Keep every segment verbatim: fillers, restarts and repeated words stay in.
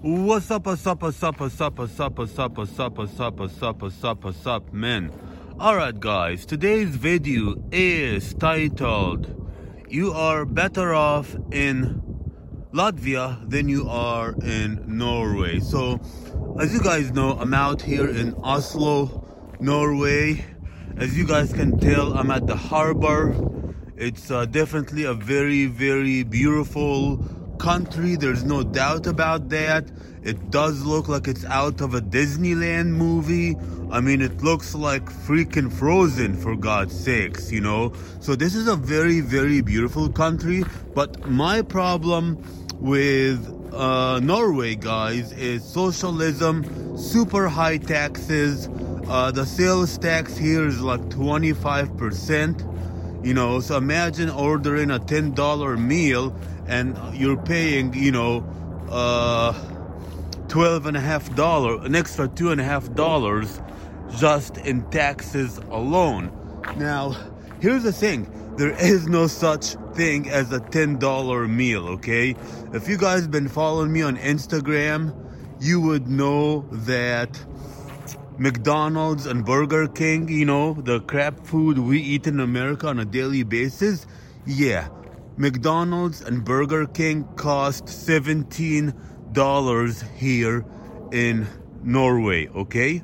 What's up, what's up, what's up, what's up, what's up, what's up, what's up, what's up, what's up, what's up, what's up, man? Alright guys, today's video is titled, You are better off in Latvia than you are in Norway. So, as you guys know, I'm out here in Oslo, Norway. As you guys can tell, I'm at the harbor. It's uh, definitely a very, very beautiful country. There's no doubt about that. It does look like it's out of a Disneyland movie. I mean, it looks like freaking Frozen, for God's sakes, you know. So this is a very, very beautiful country. But my problem with uh, Norway, guys, is socialism, super high taxes. Uh, the sales tax here is like twenty-five percent. You know, so imagine ordering a ten dollar meal and you're paying, you know, uh, twelve and a half dollars, an extra two and a half dollars just in taxes alone. Now, here's the thing. There is no such thing as a ten dollar meal, okay? If you guys been following me on Instagram, you would know that McDonald's and Burger King, you know, the crap food we eat in America on a daily basis, yeah, McDonald's and Burger King cost seventeen dollars here in Norway, okay?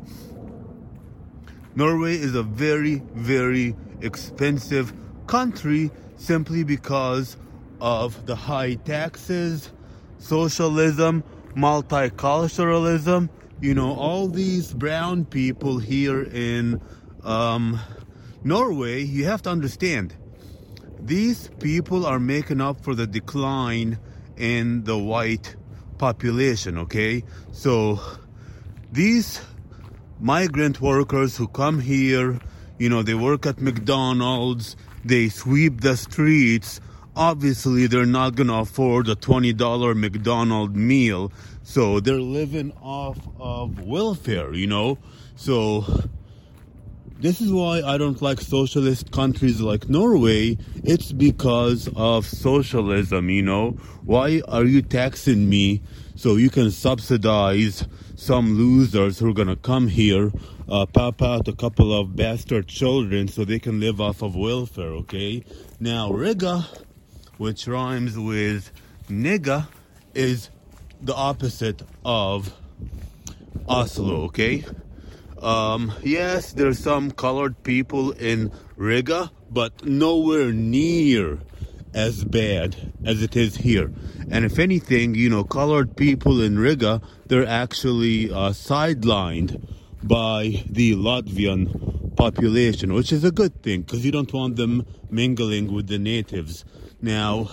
Norway is a very, very expensive country simply because of the high taxes, socialism, multiculturalism. You know, all these brown people here in um, Norway, you have to understand, these people are making up for the decline in the white population, okay? So these migrant workers who come here, you know, they work at McDonald's, they sweep the streets. Obviously, they're not going to afford a twenty dollar McDonald's meal. So they're living off of welfare, you know. So this is why I don't like socialist countries like Norway. It's because of socialism, you know. Why are you taxing me so you can subsidize some losers who are going to come here, uh, pop out a couple of bastard children so they can live off of welfare, okay? Now, Riga, which rhymes with nigga, is the opposite of Oslo, okay? Um, yes, there's some colored people in Riga, but nowhere near as bad as it is here. And if anything, you know, colored people in Riga, they're actually uh, sidelined by the Latvian population, which is a good thing because you don't want them mingling with the natives. Now,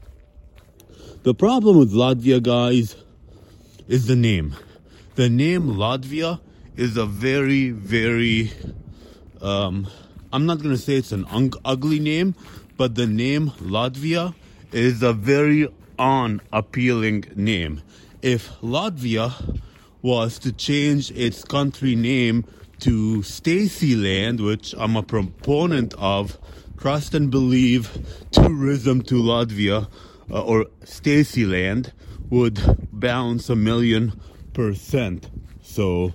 the problem with Latvia, guys, is the name. The name Latvia is a very, very, um, I'm not going to say it's an un- ugly name, but the name Latvia is a very unappealing name. If Latvia was to change its country name to Stacyland, which I'm a proponent of, trust and believe, tourism to Latvia, uh, or Stacyland, would bounce a million percent. So,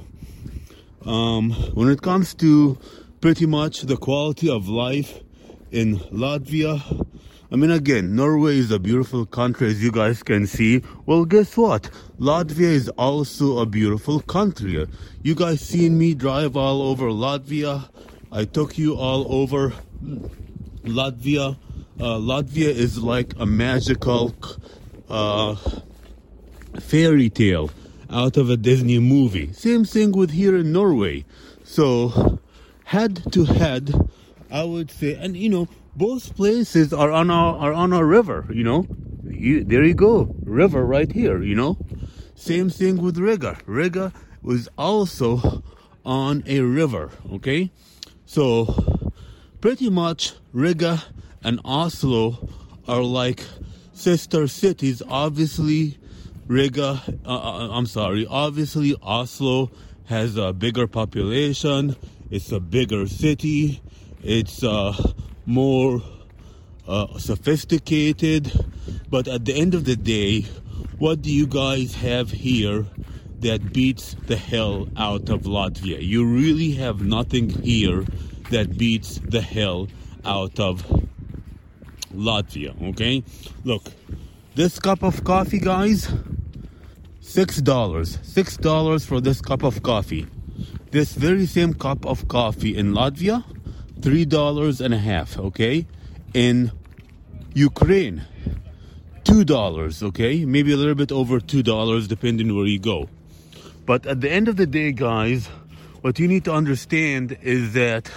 um, when it comes to pretty much the quality of life in Latvia, I mean, again, Norway is a beautiful country, as you guys can see. Well, guess what? Latvia is also a beautiful country. You guys seen me drive all over Latvia. I took you all over Latvia. Uh, Latvia is like a magical uh, fairy tale out of a Disney movie. Same thing with here in Norway. So, head to head, I would say, and you know, both places are on a are on a river. You know, you, there you go, river right here. You know, same thing with Riga. Riga was also on a river. Okay, so pretty much Riga and Oslo are like sister cities. Obviously, Riga, uh, I'm sorry, obviously Oslo has a bigger population. It's a bigger city. It's uh, more uh, sophisticated. But at the end of the day, what do you guys have here that beats the hell out of Latvia? You really have nothing here that beats the hell out of Latvia, okay? Look, this cup of coffee, guys, six dollars. Six dollars for this cup of coffee. This very same cup of coffee in Latvia, three dollars and a half, okay? In Ukraine, two dollars, okay? Maybe a little bit over two dollars depending where you go. But at the end of the day, guys, what you need to understand is that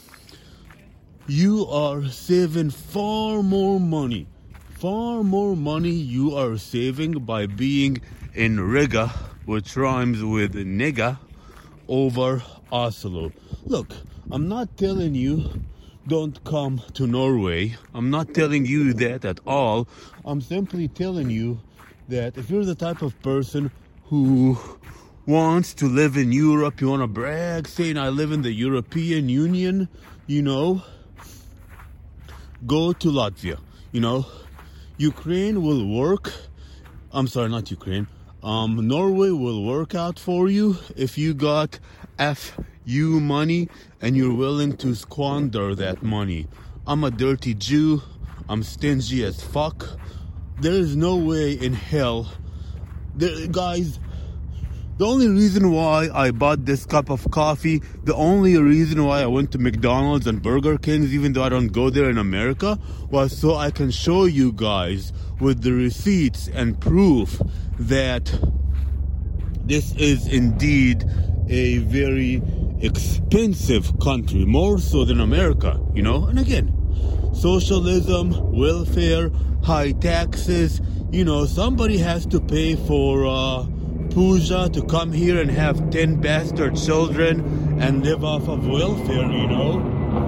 you are saving far more money. Far more money you are saving by being in Riga, which rhymes with nigga, over Oslo. Look, I'm not telling you don't come to Norway. I'm not telling you that at all. I'm simply telling you that if you're the type of person who wants to live in Europe, you want to brag, saying I live in the European Union, you know, go to Latvia. You know, Ukraine will work. I'm sorry, not Ukraine. Um, Norway will work out for you if you got F U money and you're willing to squander that money. I'm a dirty Jew. I'm stingy as fuck. There is no way in hell. There, guys, the only reason why I bought this cup of coffee, the only reason why I went to McDonald's and Burger King's, even though I don't go there in America, was so I can show you guys with the receipts and proof that this is indeed a very expensive country, more so than America, you know? And again, socialism, welfare, high taxes, you know, somebody has to pay for uh, Pooja to come here and have ten bastard children and live off of welfare, you know?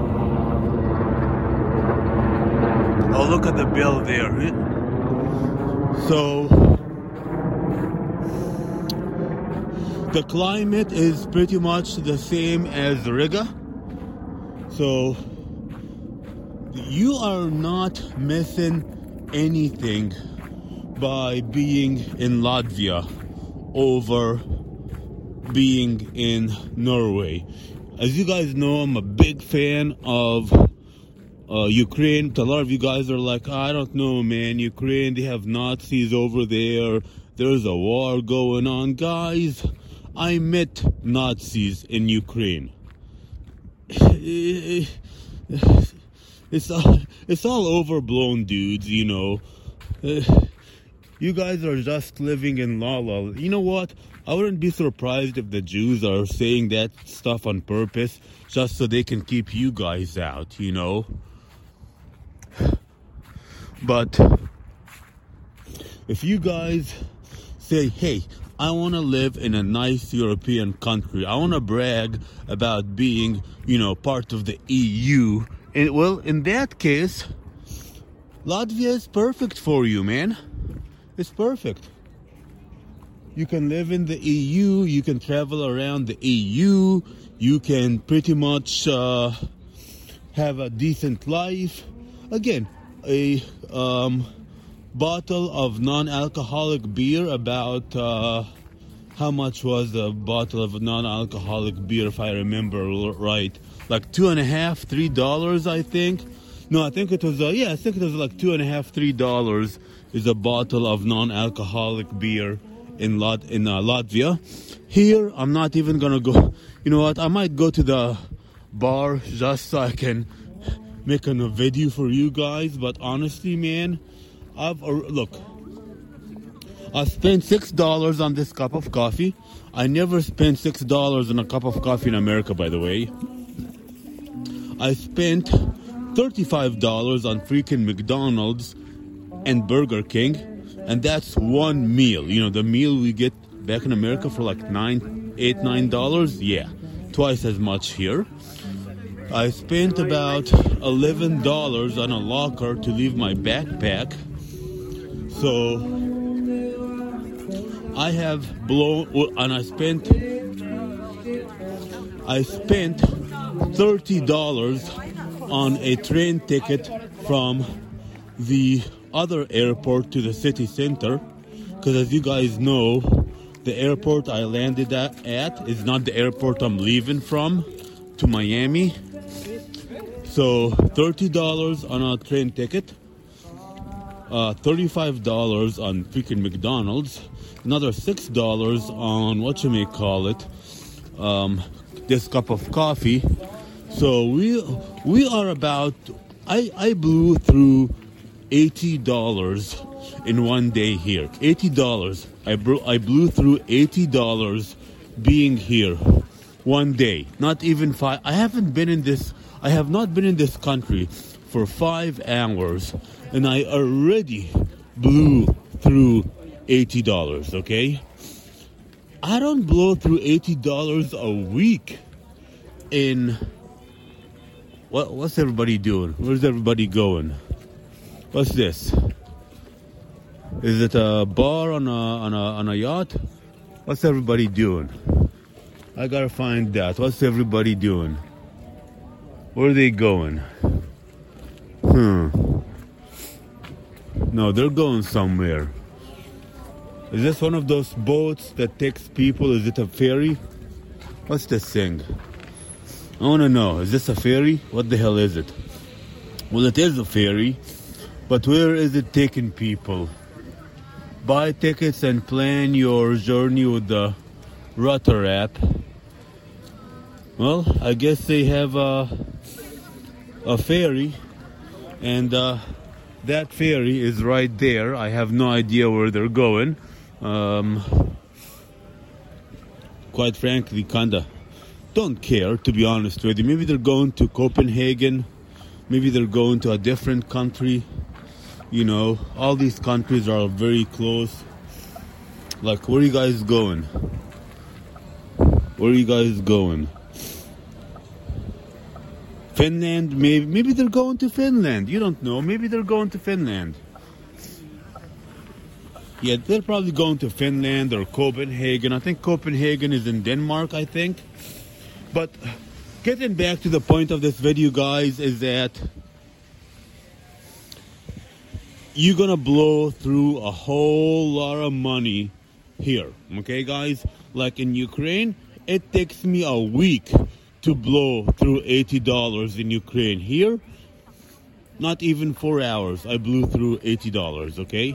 Oh, look at the bill there. So, the climate is pretty much the same as Riga. So, you are not missing anything by being in Latvia over being in Norway. As you guys know, I'm a big fan of uh, Ukraine. A lot of you guys are like, I don't know, man, Ukraine, they have Nazis over there. There's a war going on. Guys, I met Nazis in Ukraine. It's all, it's all overblown, dudes, you know. You guys are just living in la la. You know what? I wouldn't be surprised if the Jews are saying that stuff on purpose just so they can keep you guys out, you know? But if you guys say, hey, I want to live in a nice European country, I want to brag about being, you know, part of the E U, and well, in that case, Latvia is perfect for you, man. It's perfect. You can live in the E U, you can travel around the E U, you can pretty much uh, have a decent life. Again, a um, bottle of non-alcoholic beer, about uh, how much was the bottle of non-alcoholic beer, if I remember right? Like two and a half, three dollars, I think. No, I think it was, uh, yeah, I think it was like two and a half, three dollars is a bottle of non-alcoholic beer in Lat in uh, Latvia. Here, I'm not even gonna go. You know what? I might go to the bar just so I can make a video for you guys. But honestly, man, I've uh, look. I spent six dollars on this cup of coffee. I never spent six dollars on a cup of coffee in America, by the way. I spent thirty-five dollars on freaking McDonald's and Burger King, and that's one meal. You know, the meal we get back in America for like nine, eight, nine dollars. Yeah, twice as much here. I spent about eleven dollars on a locker to leave my backpack. So I have blown, and I spent, I spent thirty dollars on a train ticket from the other airport to the city center. Because as you guys know, the airport I landed at, at is not the airport I'm leaving from to Miami. So thirty dollars on a train ticket, uh, thirty-five dollars on freaking McDonald's, another six dollars on what you may call it, um, this cup of coffee. So we we are about, I, I blew through eighty dollars in one day here. eighty dollars. I, bro- I blew through eighty dollars being here one day. Not even five. I haven't been in this, I have not been in this country for five hours and I already blew through eighty dollars, okay? I don't blow through eighty dollars a week in, what, what's everybody doing? Where's everybody going? What's this? Is it a bar on a on a on a yacht? What's everybody doing? I gotta find that. What's everybody doing? Where are they going? Hmm. No, they're going somewhere. Is this one of those boats that takes people? Is it a ferry? What's this thing? I wanna know. Is this a ferry? What the hell is it? Well, it is a ferry, but where is it taking people? Buy tickets and plan your journey with the Rutter app. Well, I guess they have a, a ferry, and uh, that ferry is right there. I have no idea where they're going. Um, quite frankly, kinda don't care, to be honest with you. Maybe they're going to Copenhagen. Maybe they're going to a different country. You know, all these countries are very close. Like, where are you guys going? Where are you guys going? Finland, maybe. Maybe they're going to Finland. You don't know. Maybe they're going to Finland. Yeah, they're probably going to Finland or Copenhagen. I think Copenhagen is in Denmark, I think. But getting back to the point of this video, guys, is that you're gonna blow through a whole lot of money here, okay, guys? Like in Ukraine, it takes me a week to blow through eighty dollars in Ukraine. Here, not even four hours, I blew through eighty dollars, okay?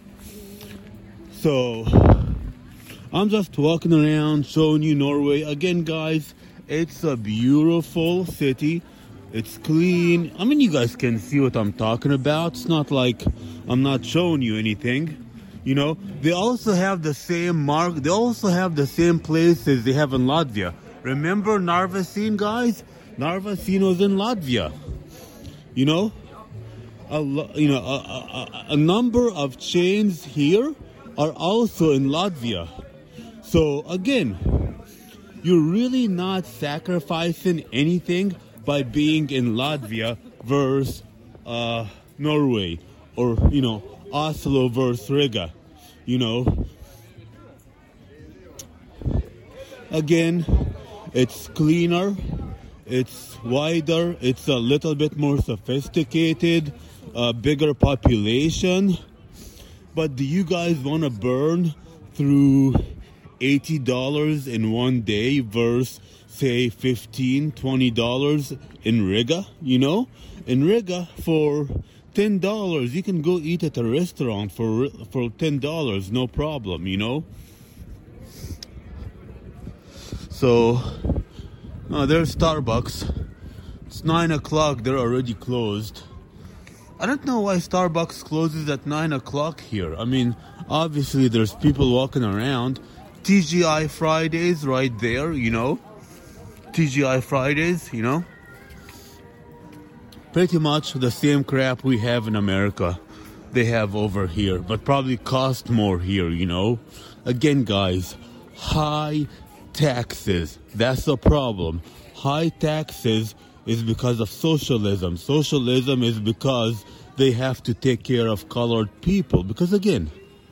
So, I'm just walking around showing you Norway. Again, guys, it's a beautiful city. It's clean. I mean, you guys can see what I'm talking about. It's not like I'm not showing you anything. You know, they also have the same mark. They also have the same places they have in Latvia. Remember Narvacin, guys? Narvacin was in Latvia. You know, a lo- you know, a, a, a number of chains here are also in Latvia. So again, you're really not sacrificing anything by being in Latvia versus uh, Norway, or, you know, Oslo versus Riga, you know. Again, it's cleaner, it's wider, it's a little bit more sophisticated, a bigger population. But do you guys want to burn through eighty dollars in one day versus, say, fifteen, twenty dollars in Riga? You know, in Riga for ten dollars you can go eat at a restaurant for for ten dollars, no problem, you know. So uh, there's Starbucks. It's nine o'clock, they're already closed. I don't know why Starbucks closes at nine o'clock here. I mean, obviously there's people walking around. T G I Fridays right there, you know. T G I Fridays, you know. Pretty much the same crap we have in America, they have over here, but probably cost more here, you know. Again, guys, high taxes. That's the problem. High taxes is because of socialism. Socialism is because they have to take care of colored people. Because again,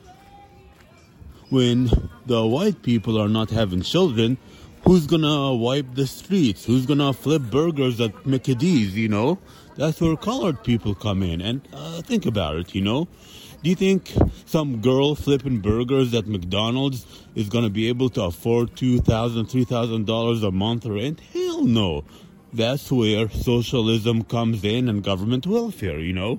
when the white people are not having children, who's gonna wipe the streets? Who's gonna flip burgers at Mickey D's, you know? That's where colored people come in. And uh, think about it, you know? Do you think some girl flipping burgers at McDonald's is going to be able to afford two thousand dollars, three thousand dollars a month rent? Hell no. That's where socialism comes in and government welfare, you know?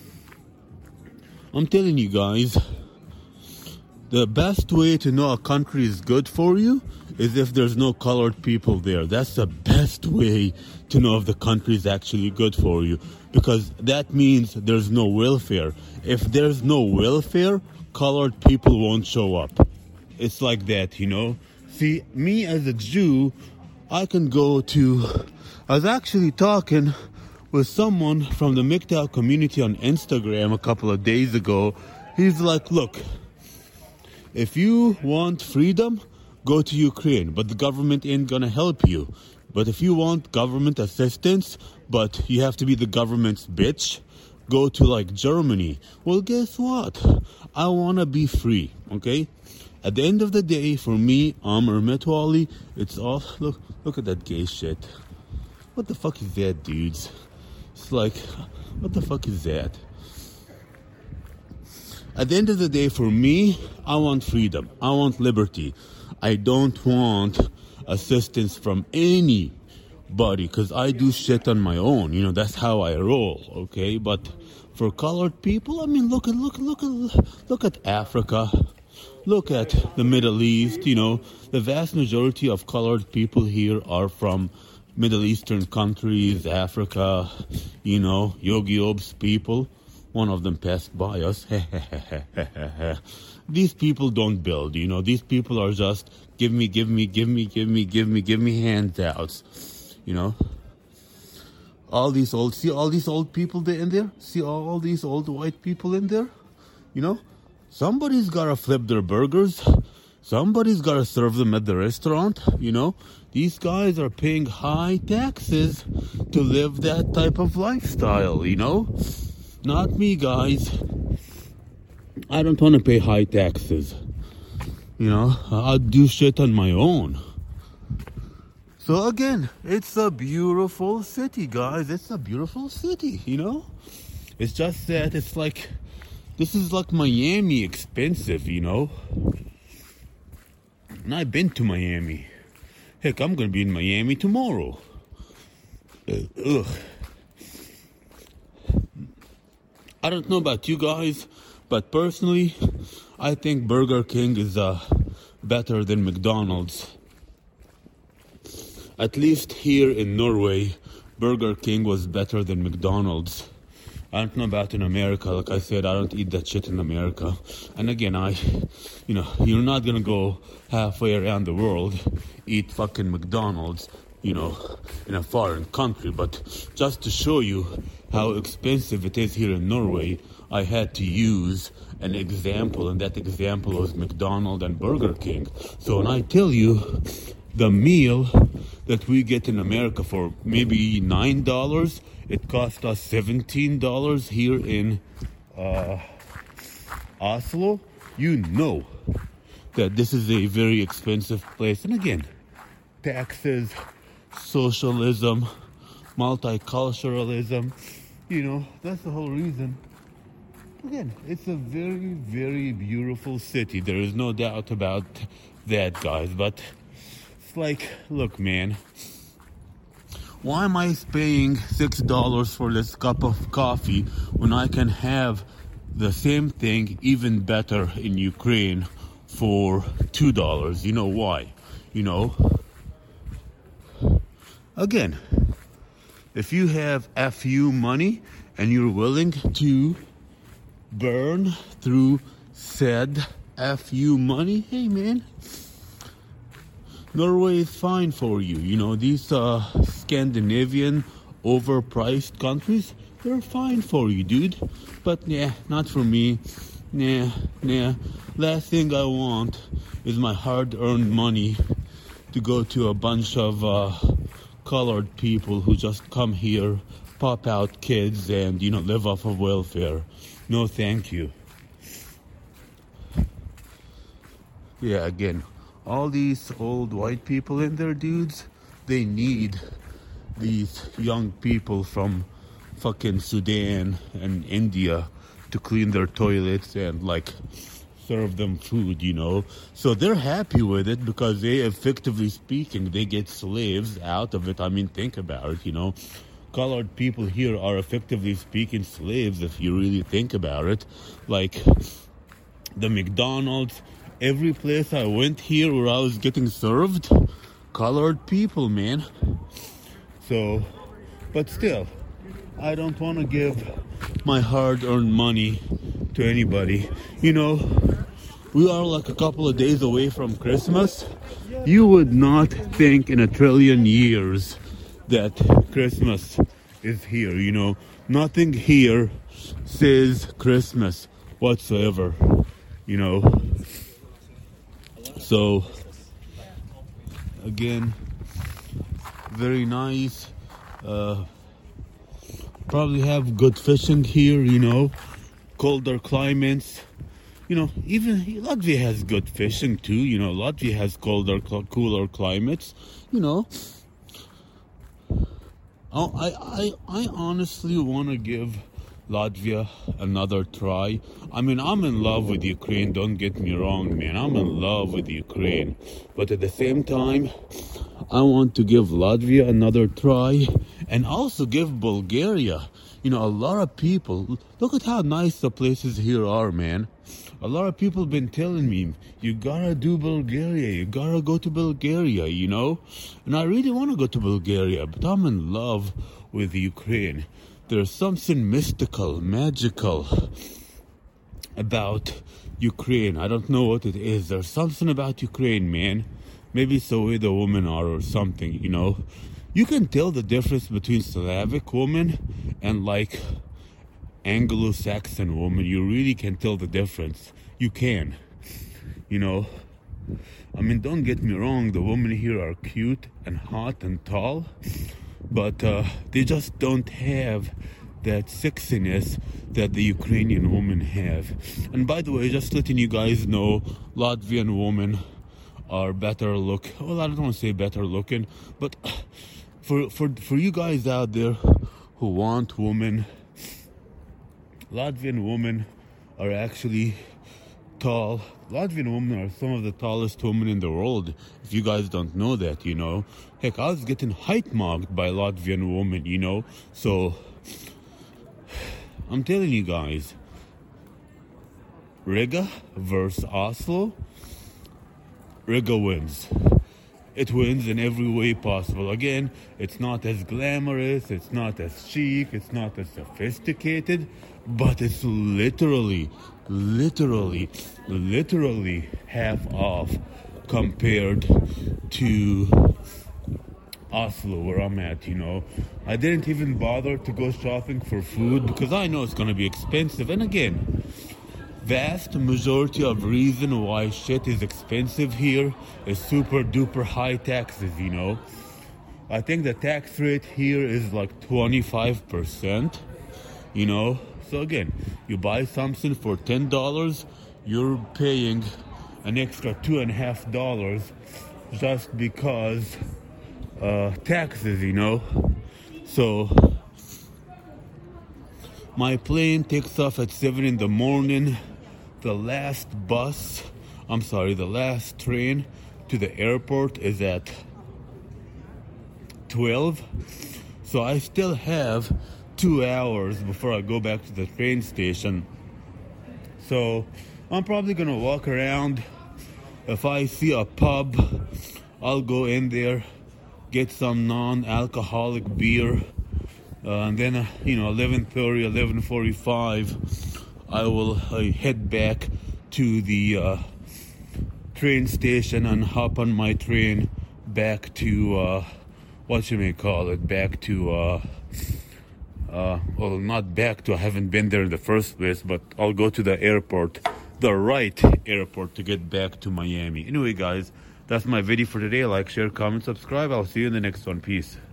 I'm telling you guys, the best way to know a country is good for you is if there's no colored people there. That's the best way to know if the country is actually good for you, because that means there's no welfare. If there's no welfare, colored people won't show up. It's like that, you know? See, me as a Jew, I can go to... I was actually talking with someone from the M G T O W community on Instagram a couple of days ago. He's like, look, if you want freedom, go to Ukraine, but the government ain't gonna help you. But if you want government assistance, but you have to be the government's bitch, go to like Germany. Well, guess what? I wanna be free, okay? At the end of the day, for me, Amr Metwali, it's all, look, look at that gay shit. What the fuck is that, dudes? It's like, what the fuck is that? At the end of the day, for me, I want freedom. I want liberty. I don't want assistance from anybody, because I do shit on my own. You know, that's how I roll, okay? But for colored people, I mean, look at, look, look at, look at Africa. Look at the Middle East, you know. The vast majority of colored people here are from Middle Eastern countries, Africa, you know, Yogi Ob's people. One of them passed by us. These people don't build, you know. These people are just give me, give me, give me, give me, give me, give me handouts, you know. All these old, see all these old people there in there? See all these old white people in there? You know, somebody's gotta flip their burgers. Somebody's gotta serve them at the restaurant, you know. These guys are paying high taxes to live that type of lifestyle, you know. Not me, guys. I don't want to pay high taxes. You know, I'll do shit on my own. So again, it's a beautiful city, guys. It's a beautiful city, you know. It's just that it's like, this is like Miami expensive, you know. And I've been to Miami. Heck, I'm going to be in Miami tomorrow. Ugh. I don't know about you guys, but personally, I think Burger King is uh, better than McDonald's. At least here in Norway, Burger King was better than McDonald's. I don't know about in America. Like I said, I don't eat that shit in America. And again, I, you know, you're not gonna go halfway around the world, eat fucking McDonald's, you know, in a foreign country. But just to show you how expensive it is here in Norway, I had to use an example, and that example was McDonald's and Burger King. So when I tell you the meal that we get in America for maybe nine dollars, it cost us seventeen dollars here in uh, Oslo, you know that this is a very expensive place. And again, taxes, socialism, multiculturalism, you know, that's the whole reason. Again, it's a very, very beautiful city. There is no doubt about that, guys. But it's like, look, man, why am I paying six dollars for this cup of coffee when I can have the same thing, even better, in Ukraine for two dollars? You know why? You know, again, if you have F U money and you're willing to burn through said F U money, hey man, Norway is fine for you. You know, these uh, Scandinavian overpriced countries, they're fine for you, dude. But yeah, not for me. Nah, nah. Last thing I want is my hard-earned money to go to a bunch of uh, colored people who just come here, pop out kids, and, you know, live off of welfare. No, thank you. Yeah, again, all these old white people in there, dudes, they need these young people from fucking Sudan and India to clean their toilets and like serve them food, you know. So they're happy with it because they, effectively speaking, they get slaves out of it. I mean, think about it, you know. Colored people here are, effectively speaking, slaves if you really think about it. Like the McDonald's, every place I went here where I was getting served, colored people, man. So, but still, I don't want to give my hard-earned money to anybody. You know, we are like a couple of days away from Christmas. You would not think in a trillion years that Christmas is here, you know. Nothing here says Christmas whatsoever, you know. So, again, very nice. Uh, probably have good fishing here, you know. Colder climates. You know, even Latvia has good fishing too, you know. Latvia has colder, cooler climates, you know. Oh, I, I, I honestly want to give Latvia another try. I mean, I'm in love with Ukraine, don't get me wrong, man. I'm in love with Ukraine. But at the same time, I want to give Latvia another try and also give Bulgaria. You know, a lot of people, look at how nice the places here are, man. A lot of people been telling me, you gotta do Bulgaria, you gotta go to Bulgaria, you know? And I really want to go to Bulgaria, but I'm in love with Ukraine. There's something mystical, magical about Ukraine. I don't know what it is. There's something about Ukraine, man. Maybe it's the way the women are or something, you know? You can tell the difference between Slavic women and like Anglo-Saxon women. You really can tell the difference. You can, you know. I mean, don't get me wrong, the women here are cute and hot and tall, but uh, they just don't have that sexiness that the Ukrainian women have. And by the way, just letting you guys know, Latvian women are better look. Well, I don't want to say better looking, but for for for you guys out there who want women, Latvian women are actually tall. Latvian women are some of the tallest women in the world. If you guys don't know that, you know. Heck, I was getting height mocked by Latvian women, you know. So, I'm telling you guys, Riga versus Oslo, Riga wins. It wins in every way possible. Again, it's not as glamorous, it's not as chic, it's not as sophisticated, but it's literally, literally, literally half off compared to Oslo, where I'm at, you know. I didn't even bother to go shopping for food because I know it's going to be expensive. And again, vast majority of reason why shit is expensive here is super duper high taxes, you know. I think the tax rate here is like twenty-five percent, you know. So again, you buy something for ten dollars, you're paying an extra two and a half dollars just because uh, taxes, you know. So my plane takes off at seven in the morning. The last bus, I'm sorry, the last train to the airport is at twelve. So I still have two hours before I go back to the train station. So I'm probably gonna walk around. If I see a pub, I'll go in there, get some non-alcoholic beer, uh, and then, uh, you know, eleven thirty, eleven forty-five, I will uh, head back to the uh, train station and hop on my train back to, uh, what you may call it, back to, uh, uh, well, not back to, I haven't been there in the first place, but I'll go to the airport, the right airport, to get back to Miami. Anyway, guys, that's my video for today. Like, share, comment, subscribe. I'll see you in the next one. Peace.